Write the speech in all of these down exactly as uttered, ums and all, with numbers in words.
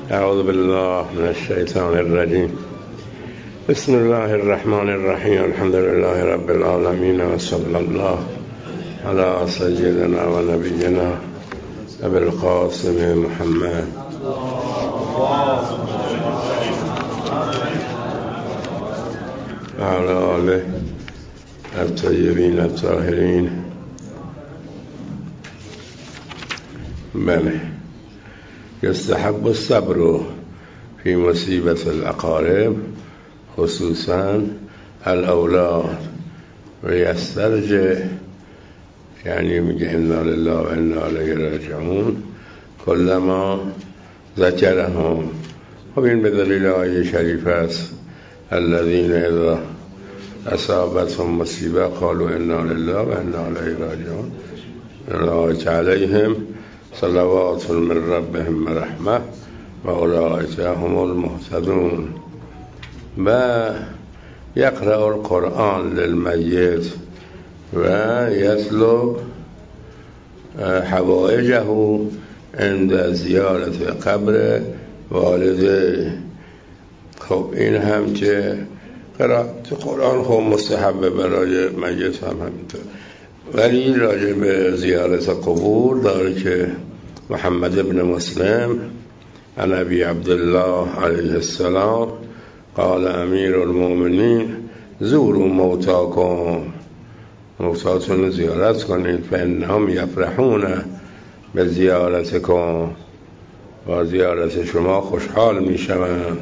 اعوذ بالله من الشیطان الرجیم. بسم الله الرحمن الرحیم. الحمد لله رب العالمین و صلی الله علی سیدنا و نبینا ابی القاسم محمد و علی آله الطیبین الطاهرین. بله، یستحب الصبر فی مصیبت الاقارب خصوصا الاولاد و یسترجع، یعنی میگه انا لله و انا الیه راجعون، کلما ذکرهم. خب این به دلیل آیه شریف است الذین اذا اصابتهم مصیبه قالوا انا لله و انا الیه راجعون اولئک علیهم صلوات من ربهم رحمه و اولئک هم المهتدون. و یقرأ القرآن للمیت و یطلب حوائجه عند زیارت قبر والده. خب این هم که قرائت قرآن خب مستحبه برای میت هم همینطور، ولی راجع به زیارت قبور داره که محمد ابن مسلم عن ابی عبدالله علیه السلام قال امیر المؤمنین زوروا موتاکم، موتاتون زیارت کنید، فانهم یفرحون به زیارتکم، با زیارت شما خوشحال می شوند.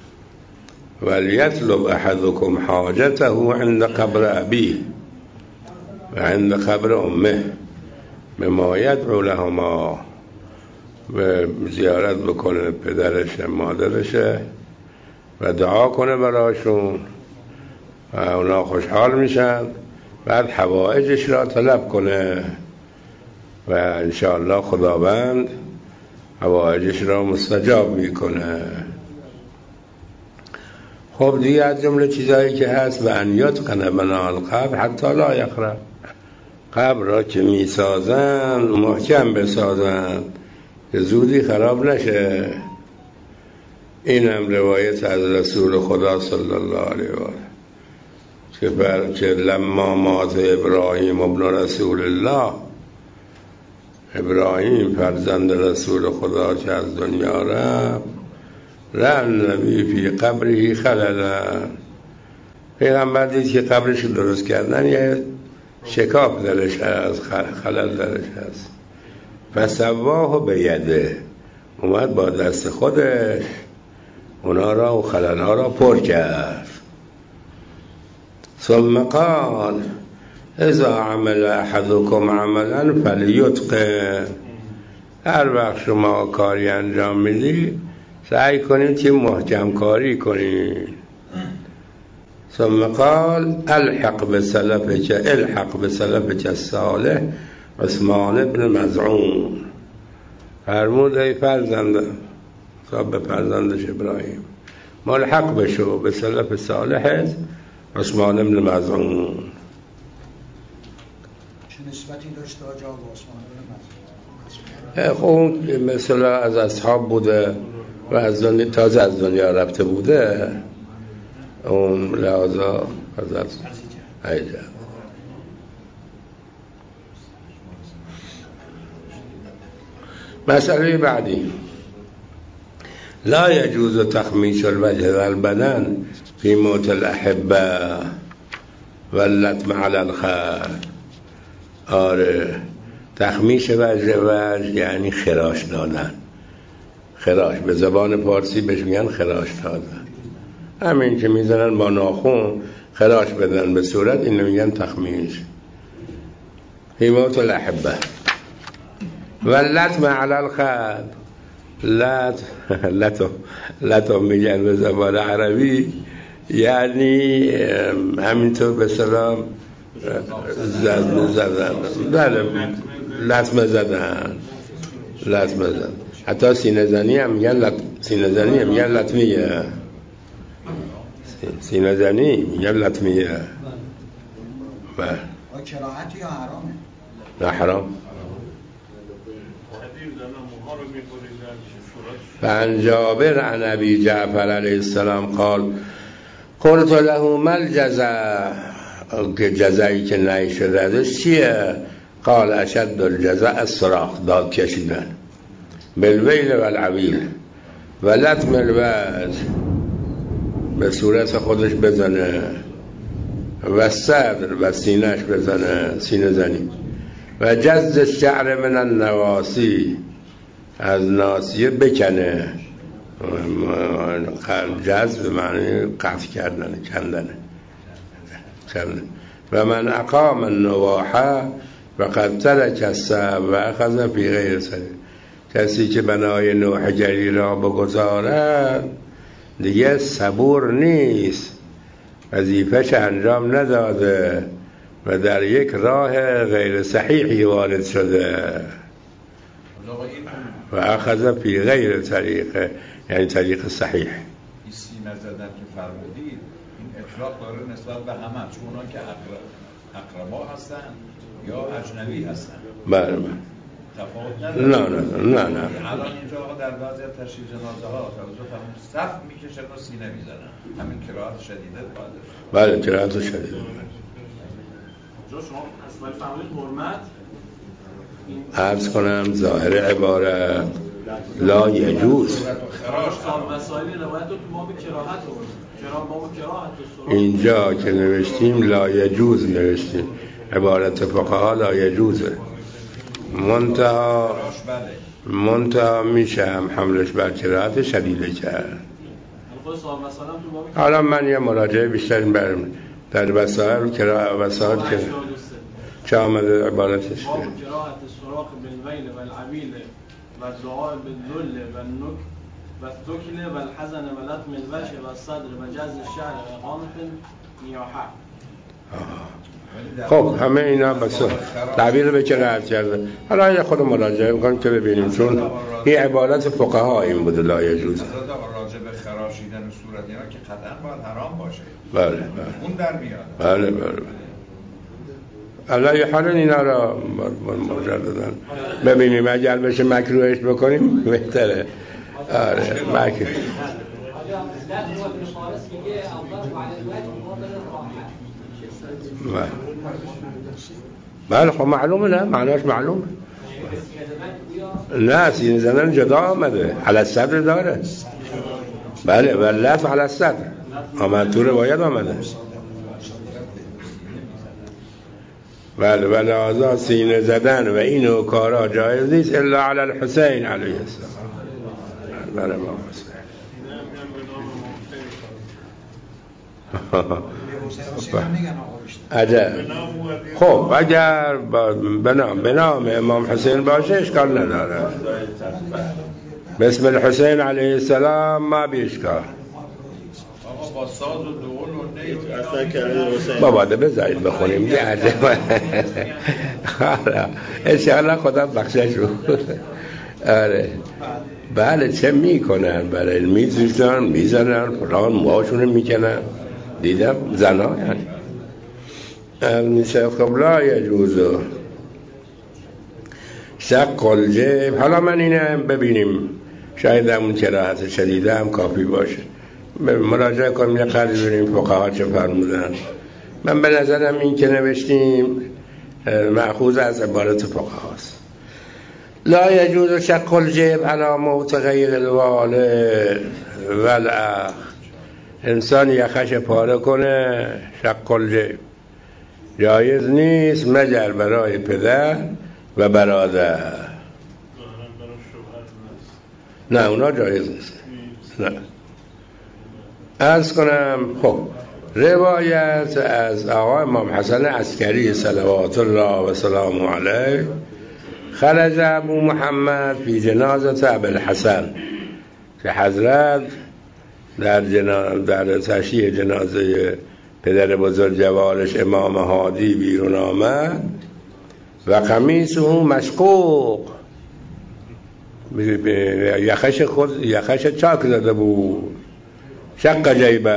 ولیطلب احدکم حاجته عند قبر ابیه و عند قبر امه بما یدعو لهما، و زیارت بکنه پدرش مادرش و دعا کنه براشون و اونا خوشحال میشن، بعد حوائجش را طلب کنه و انشاءالله خداوند حوائجش را مستجاب میکنه. خب دیگه از جمله چیزایی که هست و ان یتقن بنا القبر حتی لا یخرب، قبر را که میسازن محکم بسازن که زودی خراب نشه. این هم روایت از رسول خدا صلی الله علیه و آله که بر که لما مات ابراهیم ابن رسول الله، ابراهیم فرزند رسول خدا که از دنیا رفت، رأى نبی فی قبره خللا، پیغمبر دید که قبرش درست کردن یه شکاف درش هست، خلل درش هست. فسواه به یده، اومد با دست خودش اونا را و خللها را پر کرد. ثم قال اذا عمل احدكم عملا فلیتقن، هر وقت شما کاری انجام میدی سعی کنید که محکم کاری کنید. ثم قال الحق بسلفك الحق بسلفك الصالح عثمان بن مزعون، فرمود ای فرزند صاحب به فرزندش ابراهیم ملحق بشو به سلف صالحت عثمان بن مزعون. چه نسبتی داشت آجا با عثمان بن مزعون؟ خب اون مثلا از اصحاب بوده و از دنیا تازه از دنیا رفته بوده، اون لحاظا حضرت حیجه. مسئله بعدی، لا يجوز تخمیش الوجه والبدن فی موت الاحبه واللطم علی الخد. آره، تخمیش وجه وجه یعنی خراش دادن، خراش به زبان پارسی بهش میگن خراش دادن، همین که میزنن با ناخون خراش بدن به صورت، اینو میگن تخمیش. فی موت الاحبه واللطم علی الخد، لط لطم لطم میگن به زبان عربی، یعنی همینطور به سلام زدن زدن بله لطمه زدن لطمه زدن. حتی سینه زنی هم میگن لط... سینه زنی هم میگن لطمیه، سینه زنی میگن لطمیه. بله کراهت یا حرامه؟ نه حرام. فعن جابر عن ابی جعفر علیه السلام قال قلت له ما الجزاء، که جزایی که نهی شده ازش چیه؟ قال اشد الجزاء الصراخ، داد کشیدن، بالویل و العویل و لطم الوجه، به صورت خودش بزنه، و صدر و سینهش بزنه، سینه زنی، و جز الشعر من النواسی، از ناسیه بکنه، جز معنی قطع کردن، کندن. و من اقام النواحه و قد ترک السبع و اخذ فی غیر سبیل، کسی که بنای نوحگری را بگذارد دیگه صبور نیست، وظیفه‌اش انجام نداده و در یک راه غیر صحیحی وارد شده. و اخذ فی غیر طریقه، یعنی طریق صحیح. این سینه زدن که فرمودید این اطلاق داره نسبت به همه، چون اونا که اقربا هستن یا اجنبی هستن. بله بله. تفاوت نداره؟ نه نه نه نه. الان اینجا آقا در بعضی از تشریح جنازه ها توجه فرمود صف میکشن و سینه میزنن، همین کراهت شدیده باید. بله کراهت شدیده. جا شما اصلا فرمودید حرمت عرض کنم ظاهر عبارت لا یجوز، مسائل روایت رو ما به کراهت رو اینجا که نوشتیم لا یجوز نوشتیم، عبارت فقها لا یجوزه، منتها منتها میشه هم حملش بر کراهت شدیده کرد. حالا من یه مراجعه بیشتر برم در وسائل کراهت، وسائل که چه آمده عبارتش باب کراهت الصراخ بالویل و العویل و الدعاء بالذل و النک و الثکل و الحزن و لطم الوجه و الصدر و جز الشعر و اقامت نیاحه. خب همه اینا بس تعبیر به کراهت کرده. حالا یه خود مراجعه میکنیم که ببینیم، چون این عبارت فقها این بوده لا یجوز. راجع به خراشیدن صورت اینا که قطعا باید حرام باشه. بله بله. اون در میاد. بله بله. علی حال اینا را مجدداً ببینیم، اگر بشه مکروهش بکنیم بهتره. آره مکروه. بله خب معلومه، نه معناش معلومه. نه سینه زدن جدا آمده، علی الصدر داره. بله ولت علی الصدر آمد تو روایت آمده. بله ولی آزا سینه زدن و این کارا جایز نیست الا علی الحسین علیه السلام. بله امام حسین. عجب. خب اگر به نام امام حسین باشه اشکال نداره، بسم الحسین علیه السلام ما بی اشکال. با ساز و دول و نیت با باده بذارید بخونیم یه عجب. انشاءالله خدا بخشش رو. آره بله چه میکنن، برای میزوشتن میزنن فلان موهاشون میکنن، دیدم زنا یعنی میشه. خب لا یجوزو شق الجیب. حالا من اینه ببینیم، شاید همون کراهت شدیده هم کافی باشه، مراجعه کنیم یه قدری ببینیم فقها چه فرمودن. من به نظرم این که نوشتیم مأخوذ از عبارت فقهاست. لا یجوز شق الجیب علی موت غیر الوالد والاخ. انسان یخش پاره کنه، شق الجیب جایز نیست مگر برای پدر و برادر. نه اونا جایز نیست. نه عرض کنم خب روایت از آقا امام حسن عسکری صلوات الله و سلام علیه خرج ابو محمد فی جنازه ابوالحسن، که حضرت در جنازه در تشییع جنازه پدر بزرگوارش امام هادی بیرون آمد و قمیصه مشقوق، یخش خود یخش چاک زده بود، شق جیبه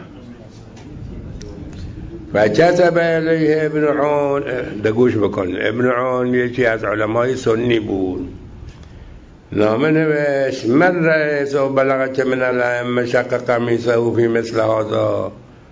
و کتب الیه ابن عون. دگوش بکن، ابن عون یکی از علمای سنی بود نامه نوشت من رئیس و بلغه که من الائمه شق قمیصه و فی مثل هذا،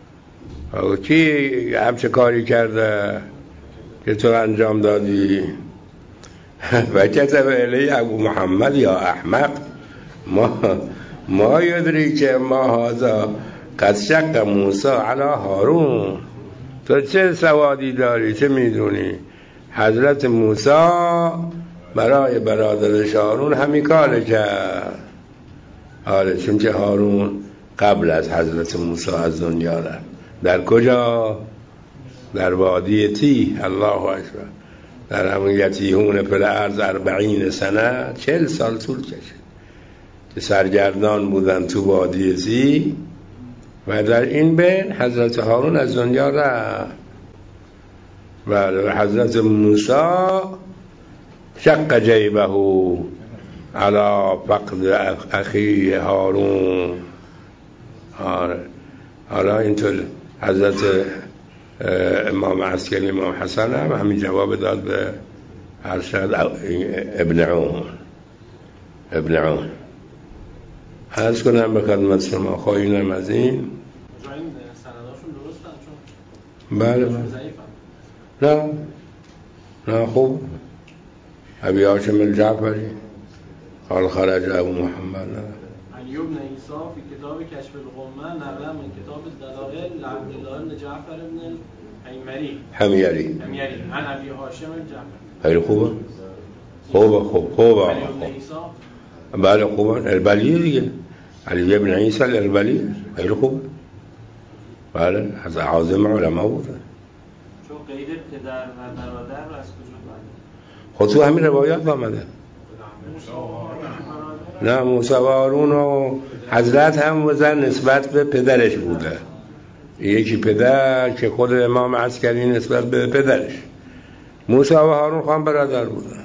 کی همچه کاری کرده که تو انجام دادی؟ و کتب الی ابو محمد یا احمق ما ما یدری که ما هذا قد شق موسی علی هارون. تو چه سوادی داری، چه میدونی حضرت موسی برای برادرش هارون همین کار کرد. آره، چون که هارون قبل از حضرت موسی از دنیا رفت. در کجا؟ در وادی تی. الله اکبر. در همون یتیهون فی الارض اربعین سنه، چهل سال طول کشید که سرگردان بودن تو وادی تی و در این بین حضرت هارون از دنیا رفت و حضرت موسی شق جیبه علی فقد اخی هارون. حالا اینطور حضرت امام عسکری امام حسن هم همین جواب داد به ارشد ابن عون. ابن عون عرض کنم به خدمت شما خواهینم از این بله نه نه خوب ابی هاشم الجعفری قال خرج ابو محمد ایوب بن عیسی فی کتاب کشف الغمه نقل من کتاب الدلائل لعبدالله بن جعفر بن حمیری حمیری حمیری عن ابی هاشم الجعفری. خیلی خوبه خوبه خوب خوبه ایوب بن عیسی بله خوبه اربلی دیگه علی بن عیسی الاربلی خیلی خوبه بله از عظیم علما بوده. چون قید پدر و برادر از کجا بعد خود تو همین روایات آمده. نه موسی و هارون و حضرت هم وزن نسبت به پدرش بوده. یکی پدر که خود امام عسکری نسبت به پدرش. موسی و هارون خان برادر بوده.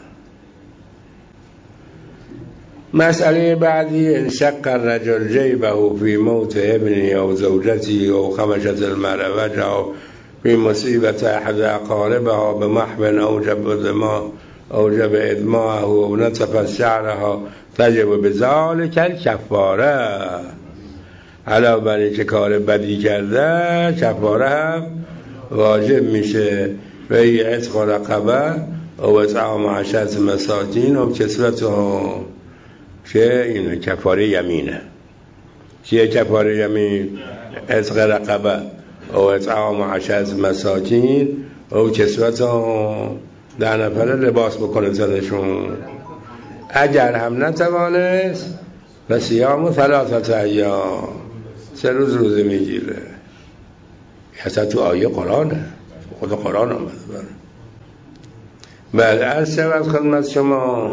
مسئله بعدی انشق الرجل جیبه فی موت ابنی او زوجتی او خمشت المرأة وجه فی مصیبت احد اقاربها بمحو اوجب دماء اوجب ادماءه و نتف شعرها تجب بذالک الکفاره. علاوه بر اینکه کار بدی کرده کفاره هم واجب میشه و ای عتق رقبه او اطعام عشرة مساکین و کسوتهم که اینه کفاره یمینه. چیه کفاره یمین؟ عتق رقبه او اطعام عشرة مساکین او کسوتهم ده نفره لباس بکنه زنشون. اگر هم نتوانست و صیام ثلاثه ایام سه روز روزه میگیره. اصلا تو آیه قرآنه، خود قرآن آمده. بله عرض شود خدمت شما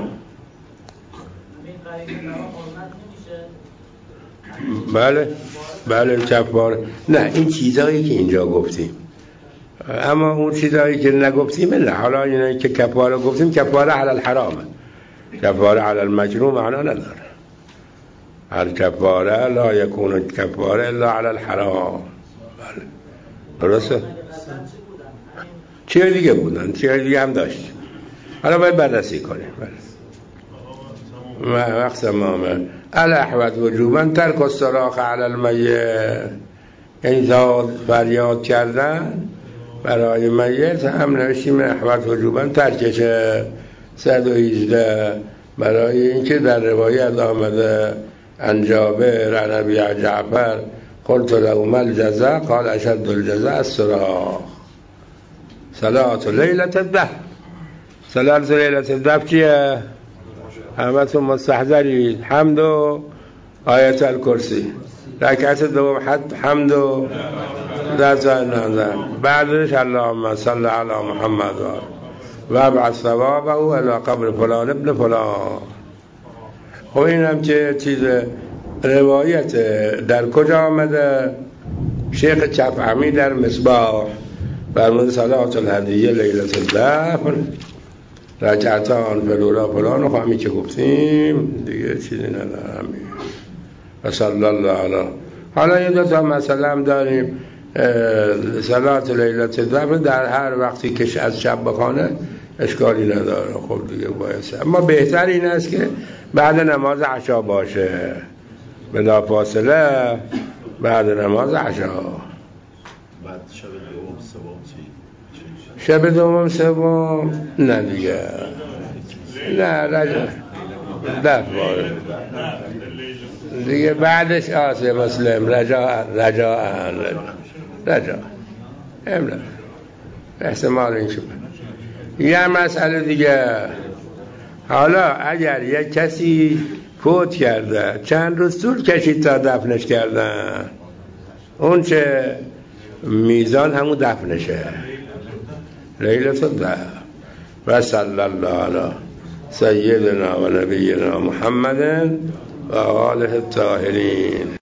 بله بله کفاره نه این چیزایی که اینجا گفتیم، اما اون چیزایی که نگفتیم نه. حالا اینایی که کفاره گفتیم کفاره علی الحرامه، کفاره علی المکروه معنا نداره. هر کفاره لا یکون کفاره الا علی الحرام. بله درسته. چیه دیگه بودن، چیه دیگه هم داشت. حالا باید بررسی کنیم. بله وقت تمامه. الاحوت وجوبا ترک الصراخ علی المیت، یعنی زاد فریاد کردن برای میت هم نوشتیم احوت وجوبا ترکشه. صد و هجده برای اینکه در روایت آمده عن جابر عن ابی جعفر قلت له ما الجزاء قال اشد الجزاء الصراخ. صلاة لیلة الدفع. صلاة لیلة الدفع چیه؟ همتون مستحضرید. حمد و آیت الکرسی. رکعت دوم حمد و دزن بعدش اللهم صل علی محمد و ابعث ثوابه الی قبر فلان ابن فلان. خب این هم که چیز روایت در کجا آمده؟ شیخ چفعمی در مصباح فرمود صلاة الهدیه لیلة الدفن رکعتان فلولا فلان و همین که گفتیم دیگه چیزی ندارم. و صلی الله علی. حالا یه دو تا مسئله هم داریم. صلاة لیلة الدفن در هر وقتی که از شب بخونه اشکالی نداره. خب دیگه باید، اما بهتر این است که بعد نماز عشا باشه، بلا فاصله بعد نماز عشا. بعد شب دوم سوم چی؟ شب دوم سوم نه دیگه، نه رجا ده باره دیگه بعدش آسه مسلم رجا رجا رجا املا احتمال این شد. یه مسئله دیگه، حالا اگر یک کسی فوت کرده چند روز طول کشید تا دفنش کردن، اون چه میزان همون دفنشه لیلة الدفن. و صلی الله علی سیدنا و نبینا محمد و آله الطاهرین.